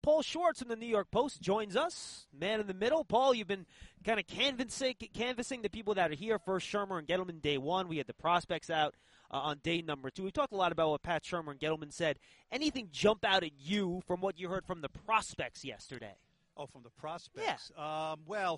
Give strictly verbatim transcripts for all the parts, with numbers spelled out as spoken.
Paul Schwartz from the New York Post joins us, man in the middle. Paul, you've been kind of canvassing, canvassing the people that are here. First, Shurmur and Gettleman day one. We had the prospects out uh, on day number two. We talked a lot about what Pat Shurmur and Gettleman said. Anything jump out at you from what you heard from the prospects yesterday? Oh, from the prospects? Yeah. Um, well,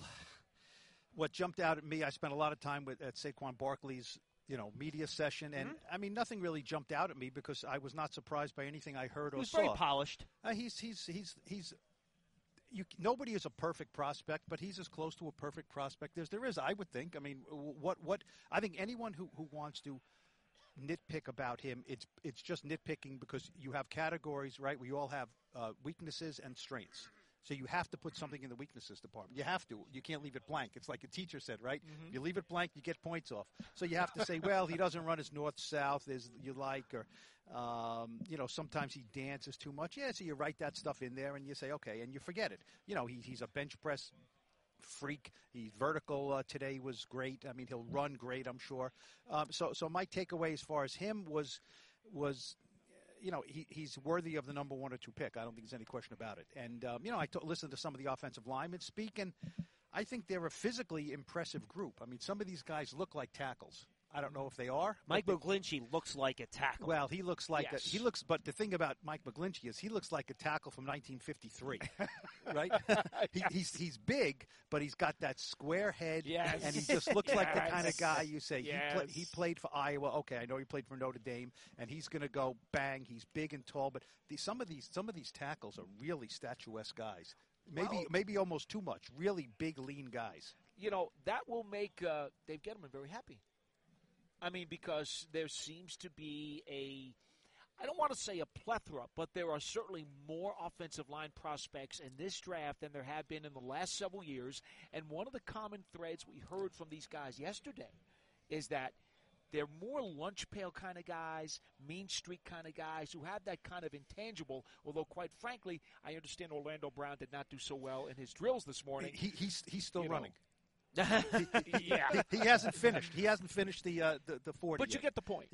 what jumped out at me, I spent a lot of time with at Saquon Barkley's you know, media session. And, mm-hmm. I mean, nothing really jumped out at me because I was not surprised by anything I heard or he was saw. Very polished. Uh, he's, he's, he's, he's, you, nobody is a perfect prospect, but he's as close to a perfect prospect as there is, I would think. I mean, what, what, I think anyone who, who wants to nitpick about him, it's, it's just nitpicking because you have categories, right? We all have uh, weaknesses and strengths. So you have to put something in the weaknesses department. You have to. You can't leave it blank. It's like a teacher said, right? Mm-hmm. If you leave it blank, you get points off. So you have to say, well, he doesn't run as north-south as you like, or, um, you know, sometimes he dances too much. Yeah, so you write that stuff in there, and you say, okay, and you forget it. You know, he, he's a bench press freak. He's vertical uh, today was great. I mean, he'll run great, I'm sure. Um, so, so my takeaway as far as him was was – you know, he, he's worthy of the number one or two pick. I don't think there's any question about it. And, um, you know, I t- listened to some of the offensive linemen speak, and I think they're a physically impressive group. I mean, some of these guys look like tackles. I don't know if they are. Mike McGlinchey looks like a tackle. Well, he looks like yes. a, he looks. But the thing about Mike McGlinchey is he looks like a tackle from nineteen fifty-three, right? he, yes. He's he's big, but he's got that square head, yes. and he just looks yes. like the kind of guy you say yes. he, play, he played for Iowa. Okay, I know he played for Notre Dame, and he's going to go bang. He's big and tall, but the, some of these some of these tackles are really statuesque guys. Maybe well, maybe almost too much. Really big, lean guys. You know that will make uh, Dave Gettleman very happy. I mean, because there seems to be a, I don't want to say a plethora, but there are certainly more offensive line prospects in this draft than there have been in the last several years. And one of the common threads we heard from these guys yesterday is that they're more lunch pail kind of guys, mean streak kind of guys who have that kind of intangible, although quite frankly, I understand Orlando Brown did not do so well in his drills this morning. He, he's, he's still you running. Know. he, yeah, he, he hasn't finished. He hasn't finished the uh, the, the forty. But you yet. get the point.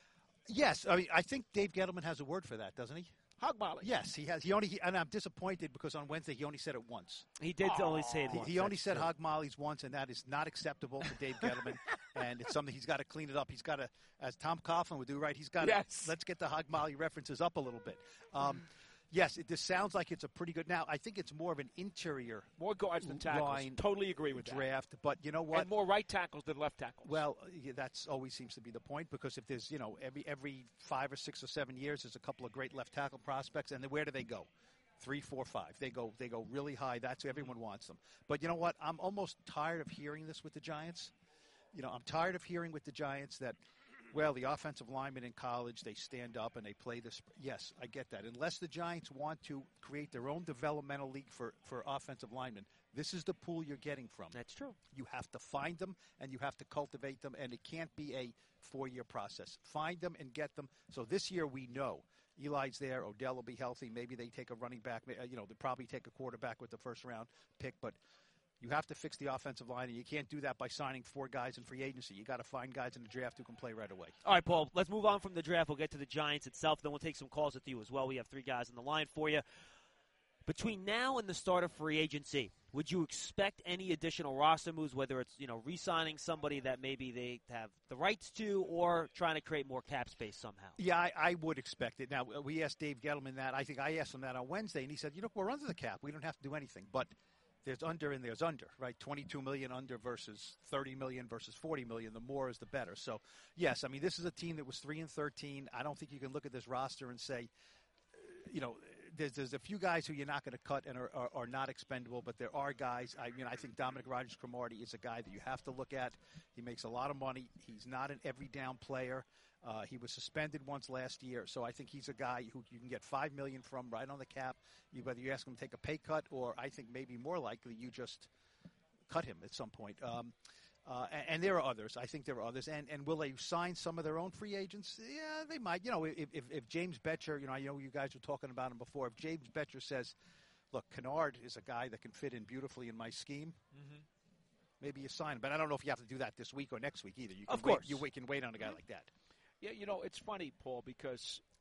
Yes, I mean I think Dave Gettleman has a word for that, doesn't he? Hog molly. Yes, he has. He only, he, and I'm disappointed because on Wednesday he only said it once. He did oh. only say it he, once. He only That's said true. hog mollies once, and that is not acceptable to Dave Gettleman. And it's something he's got to clean it up. He's got to, as Tom Coughlin would do, right? He's got to. Yes. Let's get the hog molly references up a little bit. Um, Yes, it, this sounds like it's a pretty good. Now, I think it's more of an interior more guards than tackles. Line totally agree with draft, that. But you know what? And more right tackles than left tackles. Well, yeah, that's always seems to be the point because if there's you know every every five or six or seven years, there's a couple of great left tackle prospects, and then where do they go? Three, four, five. They go they go really high. That's everyone wants them. But you know what? I'm almost tired of hearing this with the Giants. You know, I'm tired of hearing with the Giants that. Well, the offensive linemen in college, they stand up and they play this. Yes, I get that. Unless the Giants want to create their own developmental league for, for offensive linemen, this is the pool you're getting from. That's true. You have to find them and you have to cultivate them, and it can't be a four-year process. Find them and get them. So this year we know Eli's there. Odell will be healthy. Maybe they take a running back. You know, they'll probably take a quarterback with the first-round pick, but you have to fix the offensive line, and you can't do that by signing four guys in free agency. You got to find guys in the draft who can play right away. All right, Paul, let's move on from the draft. We'll get to the Giants itself, then we'll take some calls with you as well. We have three guys on the line for you. Between now and the start of free agency, would you expect any additional roster moves, whether it's, you know, re-signing somebody that maybe they have the rights to or trying to create more cap space somehow? Yeah, I, I would expect it. Now, we asked Dave Gettleman that. I think I asked him that on Wednesday, and he said, you know, we're under the cap. We don't have to do anything. But there's under and there's under, right? twenty-two million dollars under versus thirty million dollars versus forty million dollars. The more is the better. So, yes, I mean, this is a team that was three and thirteen. I don't think you can look at this roster and say, you know, there's, there's a few guys who you're not going to cut and are, are, are not expendable, but there are guys. I mean, I think Dominic Rodgers-Cromartie is a guy that you have to look at. He makes a lot of money. He's not an every-down player. Uh, he was suspended once last year, so I think he's a guy who you can get five million dollars from right on the cap. You, whether you ask him to take a pay cut or I think maybe more likely you just cut him at some point. Um, uh, and, and there are others. I think there are others. And, and will they sign some of their own free agents? Yeah, they might. You know, if, if, if James Betcher, you know, I know you guys were talking about him before. If James Betcher says, look, Kennard is a guy that can fit in beautifully in my scheme, mm-hmm. maybe you sign him. But I don't know if you have to do that this week or next week either. You can of course. Wait, you can wait on a guy like that. Yeah, you know, it's funny, Paul, because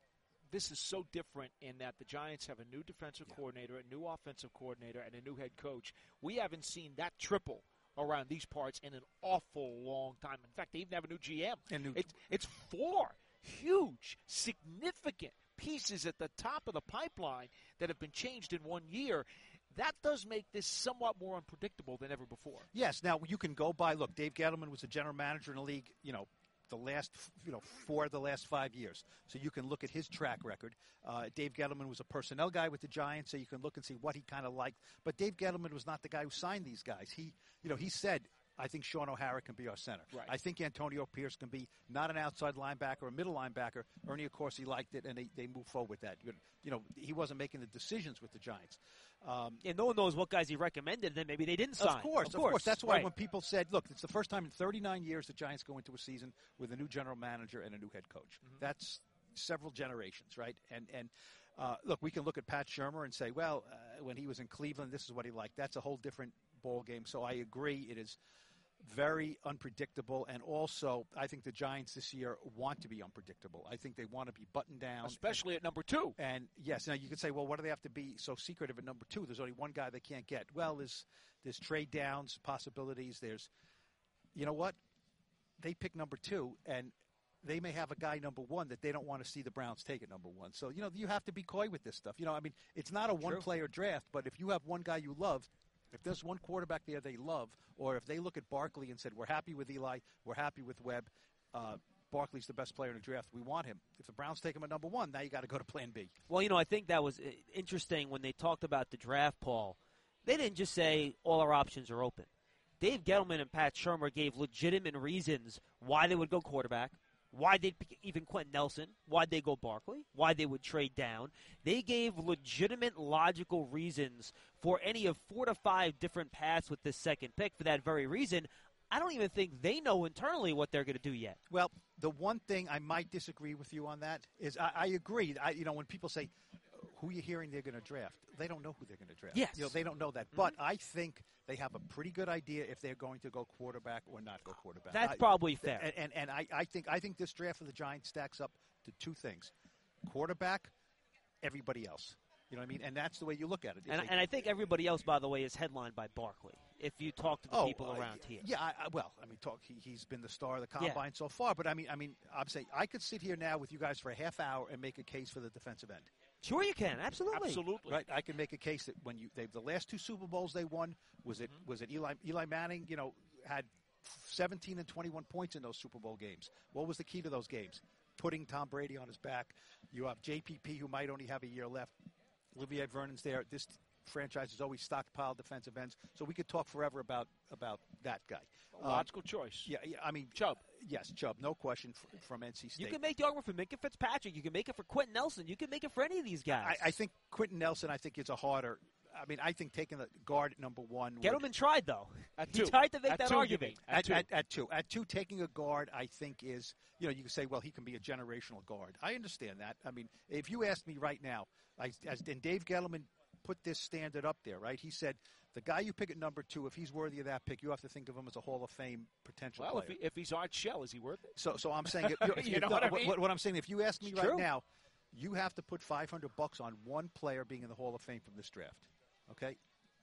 this is so different in that the Giants have a new defensive Yeah. coordinator, a new offensive coordinator, and a new head coach. We haven't seen that triple around these parts in an awful long time. In fact, they even have a new G M. And new- It's, it's four huge, significant pieces at the top of the pipeline that have been changed in one year. That does make this somewhat more unpredictable than ever before. Yes. Now you can go by. Look, Dave Gettleman was a general manager in the league. You know, the last, you know, four of the last five years. So you can look at his track record. Uh, Dave Gettleman was a personnel guy with the Giants, so you can look and see what he kind of liked. But Dave Gettleman was not the guy who signed these guys. He, you know, he said, I think Sean O'Hara can be our center. Right. I think Antonio Pierce can be not an outside linebacker, a middle linebacker. Ernie, of course, he liked it, and they, they moved forward with that. You know, he wasn't making the decisions with the Giants. Um, Yeah, no one knows what guys he recommended, then maybe they didn't sign. Of course, of of course. course. That's why Right. when people said, look, it's the first time in thirty-nine years the Giants go into a season with a new general manager and a new head coach. Mm-hmm. That's several generations, right? And, and uh, look, we can look at Pat Shurmur and say, well, uh, when he was in Cleveland, this is what he liked. That's a whole different ball game. So I agree it is very unpredictable. And also, I think the Giants this year want to be unpredictable. I think they want to be buttoned down. Especially at number two. And, yes, now you could say, well, what do they have to be so secretive at number two? There's only one guy they can't get. Well, there's, there's trade downs, possibilities. There's, you know what? They pick number two, and they may have a guy number one that they don't want to see the Browns take at number one. So, you know, you have to be coy with this stuff. You know, I mean, it's not a one-player draft, but if you have one guy you love, if there's one quarterback there they love, or if they look at Barkley and said, we're happy with Eli, we're happy with Webb, uh, Barkley's the best player in the draft, we want him. If the Browns take him at number one, now you got to go to plan B. Well, you know, I think that was uh, interesting when they talked about the draft, Paul. They didn't just say all our options are open. Dave Gettleman and Pat Shurmur gave legitimate reasons why they would go quarterback, why they'd pick even Quentin Nelson, why they go Barkley, why they would trade down. They gave legitimate, logical reasons for any of four to five different paths with this second pick for that very reason. I don't even think they know internally what they're going to do yet. Well, the one thing I might disagree with you on that is I, I agree. I, you know, when people say, who are you hearing they're going to draft? They don't know who they're going to draft. Yes. You know, they don't know that. Mm-hmm. But I think they have a pretty good idea if they're going to go quarterback or not go quarterback. That's I, probably fair. And, and, and I, I, think, I think this draft for the Giants stacks up to two things. Quarterback, everybody else. You know what I mean? And that's the way you look at it. And, they, and I think everybody else, by the way, is headlined by Barkley. If you talk to the oh, people uh, around here, yeah. I, I, well, I mean, talk. He, he's been the star of the combine Yeah. so far. But I mean, I mean, I'm saying I could sit here now with you guys for a half hour and make a case for the defensive end. sure you can, absolutely. Absolutely. Right, I can make a case that when you they the last two Super Bowls they won was it Mm-hmm. was it Eli Eli Manning, you know, had seventeen and twenty-one points in those Super Bowl games. What was the key to those games? Putting Tom Brady on his back. You have J P P who might only have a year left. Olivier Vernon's there. This franchise has always stockpiled defensive ends, so we could talk forever about about that guy. A logical um, choice. Yeah, yeah, I mean Chubb. Yes, Chubb, no question f- from N C State. You can make the argument for Minka Fitzpatrick. You can make it for Quentin Nelson. You can make it for any of these guys. I, I think Quentin Nelson, I think, is a harder. I mean, I think taking the guard at number one. Gettleman would, tried, though. At he two. tried to make At that two, you argument. mean. At At, two. at, at two. At two, taking a guard, I think, is, you know, you can say, well, he can be a generational guard. I understand that. I mean, if you ask me right now, I, as, and Dave Gettleman put this standard up there, right? He said, the guy you pick at number two, if he's worthy of that pick, you have to think of him as a Hall of Fame potential Well, if, player. he, if he's Art Shell, is he worth it? So, so I'm saying, if, if, You if, know no, what I mean? what, what I'm saying, if you ask me It's right true. now, you have to put five hundred bucks on one player being in the Hall of Fame from this draft. Okay,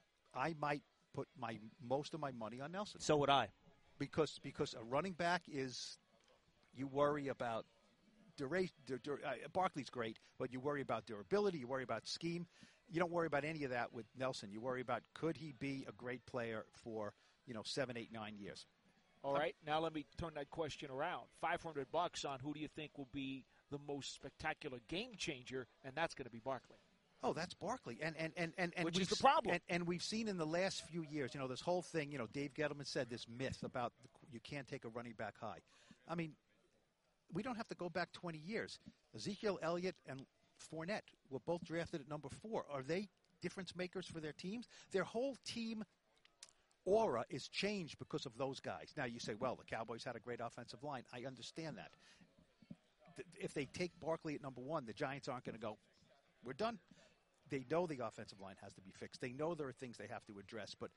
I might put my most of my money on Nelson So would I. because because a running back is you worry about duration. Dur, dur, uh, Barkley's great, but you worry about durability. You worry about scheme. You don't worry about any of that with Nelson. You worry about could he be a great player for you know seven, eight, nine years. All right, now let me turn that question around. five hundred bucks on who do you think will be the most spectacular game changer, and that's going to be Barkley. Oh, that's Barkley, and and and and, and Which is we've the problem. And, and we've seen in the last few years, you know, this whole thing. You know, Dave Gettleman said this myth about the, you can't take a running back high. I mean, we don't have to go back twenty years. Ezekiel Elliott and Fournette were both drafted at number four. Are they difference makers for their teams? Their whole team aura is changed because of those guys. Now you say, well, the Cowboys had a great offensive line. I understand that. Th- If they take Barkley at number one, the Giants aren't going to go, we're done. They know the offensive line has to be fixed. They know there are things they have to address. But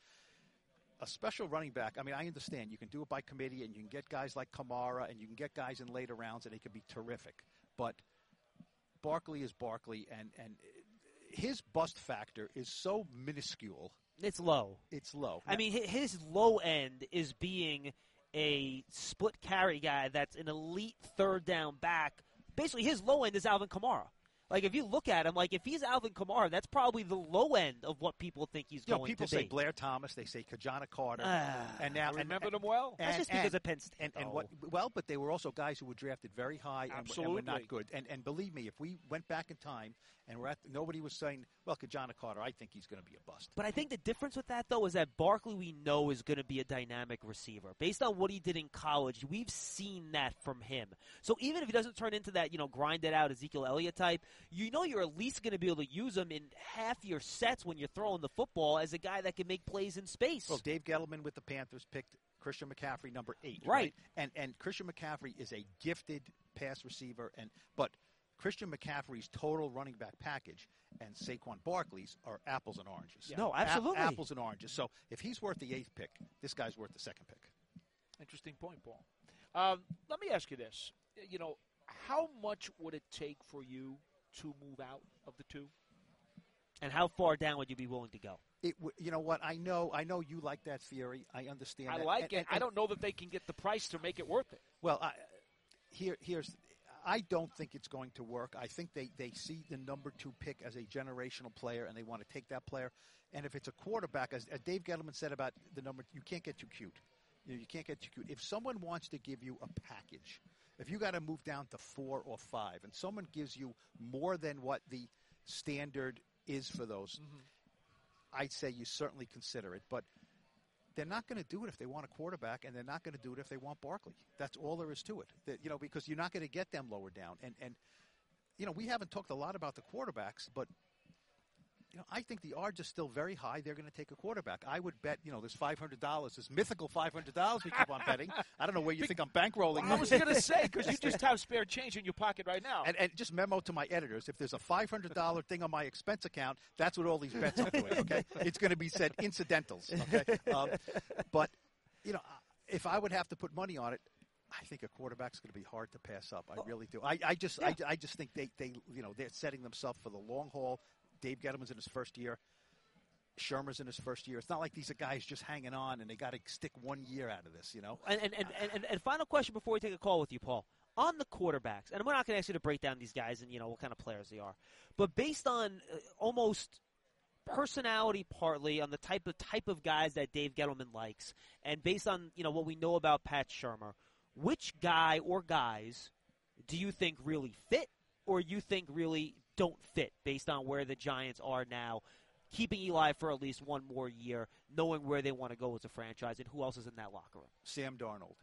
a special running back, I mean, I understand. You can do it by committee, and you can get guys like Kamara, and you can get guys in later rounds, and they can be terrific. But Barkley is Barkley, and, and his bust factor is so minuscule. It's low. It's low. I mean, hi- his low end is being a split carry guy that's an elite third down back. Basically, his low end is Alvin Kamara. Like, if you look at him, like, if he's Alvin Kamara, that's probably the low end of what people think he's you know, going people to be. say Blair Thomas, they say Kajana Carter, Ah, and now I remember and, them well. That's and, just because and, of Penn State. and, and though. what? Well, but they were also guys who were drafted very high and, and Absolutely. were not good. And and believe me, if we went back in time and we're at nobody was saying, well, Kajana Carter, I think he's going to be a bust. But I think the difference with that, though, is that Barkley we know is going to be a dynamic receiver. Based on what he did in college, we've seen that from him. So even if he doesn't turn into that, you know, grind it out Ezekiel Elliott type, you know you're at least going to be able to use him in half your sets when you're throwing the football as a guy that can make plays in space. Well, Dave Gettleman with the Panthers picked Christian McCaffrey, number eight. Right. right? And and Christian McCaffrey is a gifted pass receiver, and but Christian McCaffrey's total running back package and Saquon Barkley's are apples and oranges. No, A- absolutely. apples and oranges. So if he's worth the eighth pick, this guy's worth the second pick. Interesting point, Paul. Um, let me ask you this. You know, how much would it take for you to move out of the two? And how far down would you be willing to go? It, w- you know what? I know. I know you like that theory. I understand. I that. like And- it. and- I don't know that they can get the price to make it worth it. Well, I, here, here's. I don't think it's going to work. I think they, they see the number two pick as a generational player, and they want to take that player. And if it's a quarterback, as, as Dave Gettleman said about the number, you can't get too cute. You know, you can't get too cute. If someone wants to give you a package, if you got to move down to four or five, and someone gives you more than what the standard is for those, mm-hmm. I'd say you certainly consider it. But they're not going to do it if they want a quarterback, and they're not going to do it if they want Barkley. That's all there is to it. That, you know, because you're not going to get them lower down. And, and, you know, we haven't talked a lot about the quarterbacks, but, you know, I think the odds are still very high. They're going to take a quarterback. I would bet, you know, there's five hundred dollars, this mythical five hundred dollars we keep on betting. I don't know where you think I'm bankrolling. I was going to say, because you just have spare change in your pocket right now. And, and just memo to my editors, if there's a five hundred dollars thing on my expense account, that's what all these bets are doing, okay? It's going to be said incidentals, okay? Um, but, you know, if I would have to put money on it, I think a quarterback's going to be hard to pass up. I really do. I, I just, Yeah. I, I just think they, they, you know, they're setting themselves for the long haul. Dave Gettleman's in his first year. Shermer's in his first year. It's not like these are guys just hanging on and they got to stick one year out of this, you know? And, and, and, and, and final question before we take a call with you, Paul. On the quarterbacks, and we're not going to ask you to break down these guys and, you know, what kind of players they are, but based on uh, almost personality partly, on the type of type of guys that Dave Gettleman likes, and based on, you know, what we know about Pat Shermer, which guy or guys do you think really fit or you think really don't fit based on where the Giants are now, keeping Eli for at least one more year, knowing where they want to go as a franchise, and who else is in that locker room? Sam Darnold,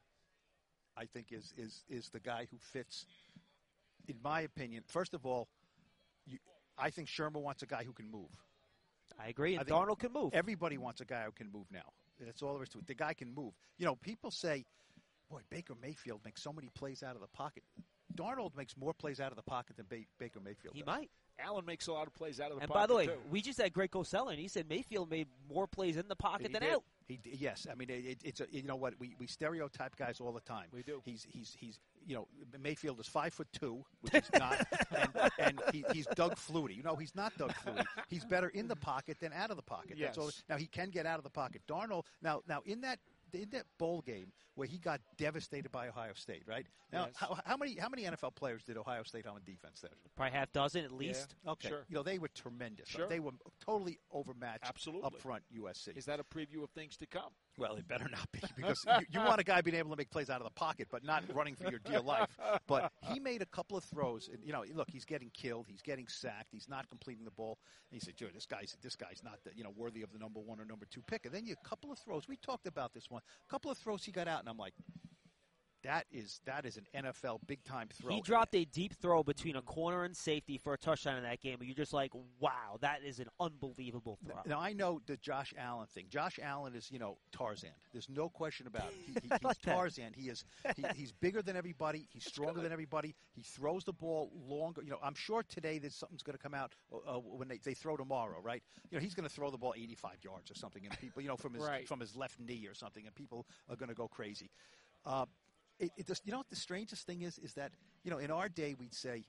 I think, is is is the guy who fits, in my opinion. First of all, you, I think Shermer wants a guy who can move. I agree, and I think Darnold can move. Everybody wants a guy who can move now. That's all there is to it. The guy can move. You know, people say, boy, Baker Mayfield makes so many plays out of the pocket. Darnold makes more plays out of the pocket than ba- Baker Mayfield He does. might. Allen makes a lot of plays out of the And pocket, by the way, too. we just had Greg Cosell, and he said Mayfield made more plays in the pocket He than did. out. He d- yes, I mean it, it, it's a, you know what we, we stereotype guys all the time. We do. He's he's he's you know Mayfield is five foot two, which he's not, and, and he, he's Doug Flutie. You know he's not Doug Flutie. He's better in the pocket than out of the pocket. That's Yes. all. Now he can get out of the pocket. Darnold now now in that in that bowl game where he got devastated by Ohio State, right? Now Yes. how, how many how many N F L players did Ohio State have on defense there? Probably half dozen at least. Okay, Sure. you know they were tremendous. Sure. They were totally overmatched Absolutely. up front. U S C. Is that a preview of things to come? Well, it better not be because you, you want a guy being able to make plays out of the pocket, but not running for your dear life. But he made a couple of throws, and you know, look, he's getting killed, he's getting sacked, he's not completing the ball. And he said, "Dude, this guy's this guy's not the, you know worthy of the number one or number two pick." And then you a couple of throws. We talked about this one. A couple of throws he got out, and I'm like, that is that is an N F L big time throw. He dropped a deep throw between a corner and safety for a touchdown in that game, and you're just like, wow, that is an unbelievable throw. Now, I know the Josh Allen thing. Josh Allen is, you know, Tarzan. There's no question about it. He, he, I he's like that. Tarzan. He is. He, he's bigger than everybody. He's stronger than everybody. He throws the ball longer. You know, I'm sure today that something's going to come out uh, when they, they throw tomorrow, right? You know, he's going to throw the ball eighty-five yards or something, and people, you know, from his Right. from his left knee or something, and people are going to go crazy. Uh, it, it just, you know what the strangest thing is is that, you know, in our day we'd say,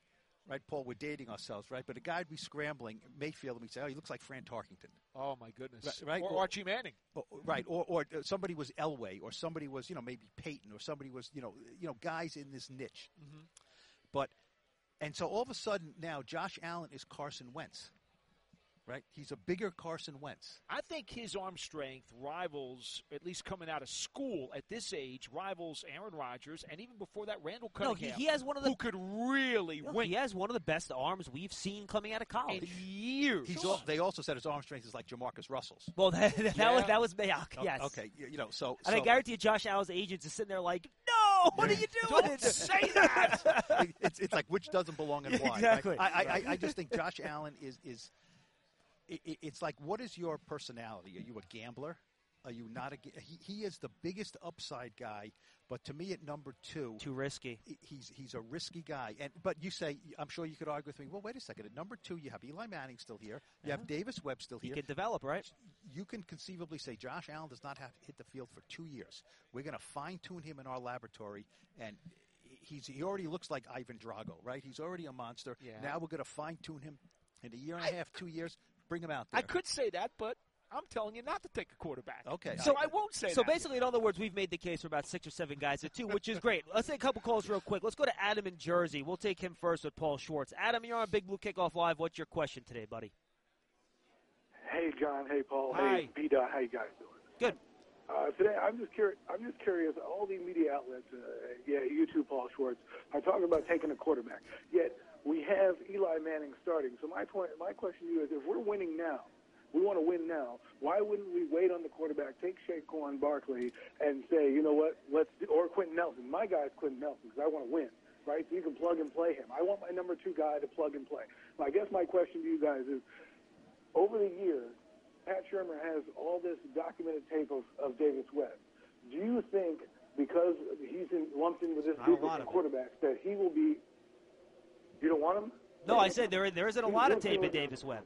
right, Paul, we're dating ourselves, right? But a guy would be scrambling, Mayfield, and we'd say, oh, he looks like Fran Tarkington. Oh, my goodness. Right, right? Or Archie Manning. Or, right, or, or somebody was Elway, or somebody was, you know, maybe Peyton, or somebody was, you know, you know, guys in this niche. Mm-hmm. But, and so all of a sudden now Josh Allen is Carson Wentz. Right? He's a bigger Carson Wentz. I think his arm strength rivals, at least coming out of school at this age, rivals Aaron Rodgers, and even before that, Randall No, Cunningham. he, he has one of the who could really no, win. He has one of the best arms we've seen coming out of college. In years. He's al- they also said his arm strength is like Jamarcus Russell's. Well, that, that Yeah. was that was Mayock. Oh, Yes. Okay. You, you know. So. And so I guarantee you, Josh Allen's agents is sitting there like, "No, what are you doing? Don't say that. it's it's like which doesn't belong and why. Exactly. Right? I, I I I just think Josh Allen is is. It, it's like, what is your personality? Are you a gambler? Are you not a? He he is the biggest upside guy, but to me at number two, Too risky. he's he's a risky guy. And but you say, I'm sure you could argue with me. Well, wait a second. At number two, you have Eli Manning still here. You have Davis Webb still He here. can develop, right? You can conceivably say Josh Allen does not have to hit the field for two years. We're going to fine tune him in our laboratory, and he's he already looks like Ivan Drago, right? He's already a monster. Yeah. Now we're going to fine tune him in a year and a half, two years. Bring him out there. I could say that, but I'm telling you not to take a quarterback. Okay. So I- I, won't say So that. basically, in other words, we've made the case for about six or seven guys at two, which is great. Let's take a couple calls real quick. Let's go to Adam in Jersey. We'll take him first with Paul Schwartz. Adam, you're on Big Blue Kickoff Live. What's your question today, buddy? Hey, John. Hey, Paul. Hi. Hey, P-Dot. How you guys doing? Good. Uh, today, I'm just curious. I'm just curious. All the media outlets, uh, yeah, you too, Paul Schwartz, are talking about taking a quarterback. Yet we have Eli Manning starting. So my point, my question to you is: if we're winning now, we want to win now. Why wouldn't we wait on the quarterback, take Saquon Barkley, and say, you know what, let's do, or Quentin Nelson. My guy's Quentin Nelson because I want to win, right? So you can plug and play him. I want my number two guy to plug and play. So I guess my question to you guys is: over the years, Pat Shurmur has all this documented tape of, of Davis Webb. Do you think because he's in, lumped in with this Not a group lot of of it. quarterbacks that he will be? You don't want him? No, I said there there isn't a lot of tape at Davis Webb.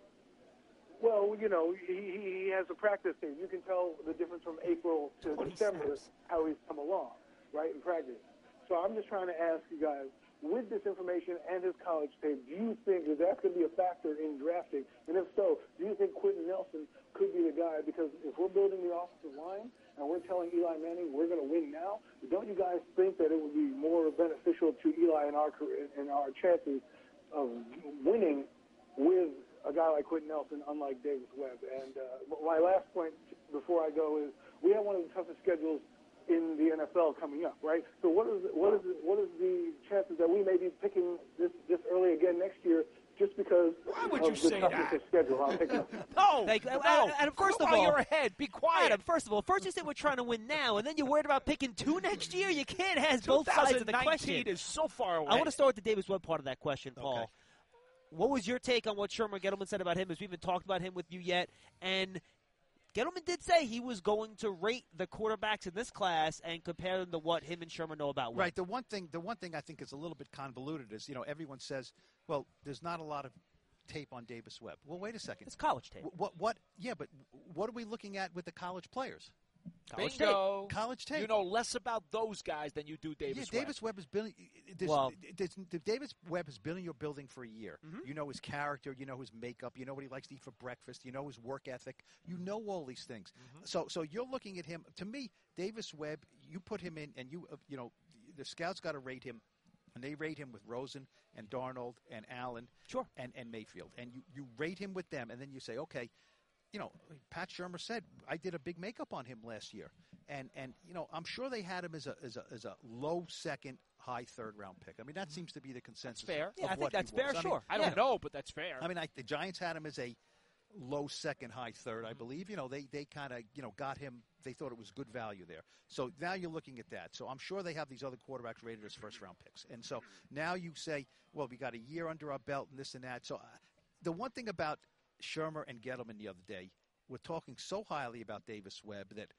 Well, you know, he, he he has a practice team. You can tell the difference from April to twenty December, snaps. how he's come along, right, in practice. So I'm just trying to ask you guys, with this information and his college tape, do you think that that's going to be a factor in drafting? And if so, do you think Quentin Nelson could be the guy? Because if we're building the offensive line and we're telling Eli Manning we're going to win now, don't you guys think that it would be more beneficial to Eli and our career, and our chances of winning with a guy like Quentin Nelson, unlike Davis Webb? And uh, my last point before I go is we have one of the toughest schedules in the N F L coming up, right? So what is what is what is the chances that we may be picking this this early again next year, just because Why would of you the say toughness that? of schedule? I'll pick up. No, Like, no. Adam, Adam, first of While all- you're ahead, be quiet. Adam, first of all, first you said we're trying to win now, and then you're worried about picking two next year? You can't have both sides of the question. is so far away. I want to start with the Davis Webb part of that question, Paul. Okay. What was your take on what Sherman Gettleman said about him? As we haven't talked about him with you yet, and Gettleman did say he was going to rate the quarterbacks in this class and compare them to what him and Sherman know about Webb. Right. The one thing, the one thing I think is a little bit convoluted is, you know, everyone says, well, there's not a lot of tape on Davis Webb. Well, wait a second. It's college tape. What? What? Yeah, but what are we looking at with the college players? College tape. Bingo. College tape. You know less about those guys than you do Davis yeah, Webb. Davis Webb has been. This, Well- this, this, Davis Webb has been in your building for a year. Mhm. You know his character. You know his makeup. You know what he likes to eat for breakfast. You know his work ethic. You know all these things. So, so you're looking at him. To me, Davis Webb. You put him in, and you, uh, you know, the scouts got to rate him, and they rate him with Rosen and Darnold and Allen, Sure. and and Mayfield, and you you rate him with them, and then you say, okay. You know, Pat Shurmur said I did a big makeup on him last year, and and you know I'm sure they had him as a as a as a low second, high third round pick. I mean that seems to be the consensus. fair. of Yeah, I think what that's he was. fair, I mean, sure. I Yeah. don't know, but that's fair. I mean, I, the Giants had him as a low second, high third, I believe. You know, they they kind of you know got him. They thought it was good value there. So now you're looking at that. So I'm sure they have these other quarterbacks rated as first round picks. And so now you say, well, we got a year under our belt and this and that. So uh, the one thing about Shurmur and Gettleman the other day. We're talking so highly about Davis Webb that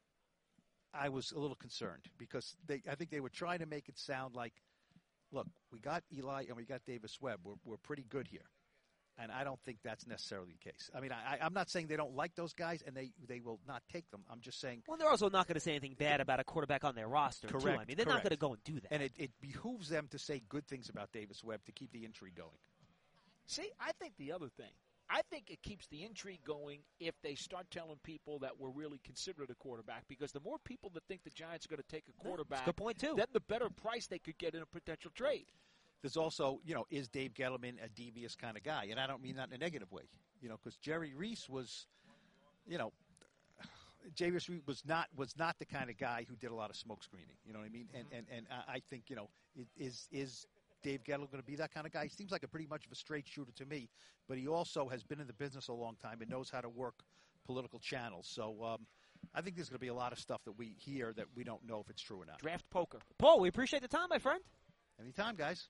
I was a little concerned because they, I think they were trying to make it sound like, look, we got Eli and we got Davis Webb. We're, we're pretty good here. And I don't think that's necessarily the case. I mean, I, I'm not saying they don't like those guys and they, they will not take them. I'm just saying. Well, they're also not going to say anything bad about a quarterback on their roster, correct, too. I mean, they're correct. not going to go and do that. And it, it behooves them to say good things about Davis Webb to keep the intrigue going. See, I think the other thing, I think it keeps the intrigue going if they start telling people that we're really considered a quarterback, because the more people that think the Giants are going to take a quarterback, That's a good point, too. then the better price they could get in a potential trade. There's also, you know, is Dave Gettleman a devious kind of guy? And I don't mean that in a negative way, you know, because Jerry Reese was, you know, Jerry Reese was not was not the kind of guy who did a lot of smoke screening. You know what I mean? And and and I think, you know, is is Dave Gettleman going to be that kind of guy? He seems like a pretty much of a straight shooter to me, but he also has been in the business a long time and knows how to work political channels. So um, I think there's going to be a lot of stuff that we hear that we don't know if it's true or not. Draft poker. Paul, we appreciate the time, my friend. Anytime, guys.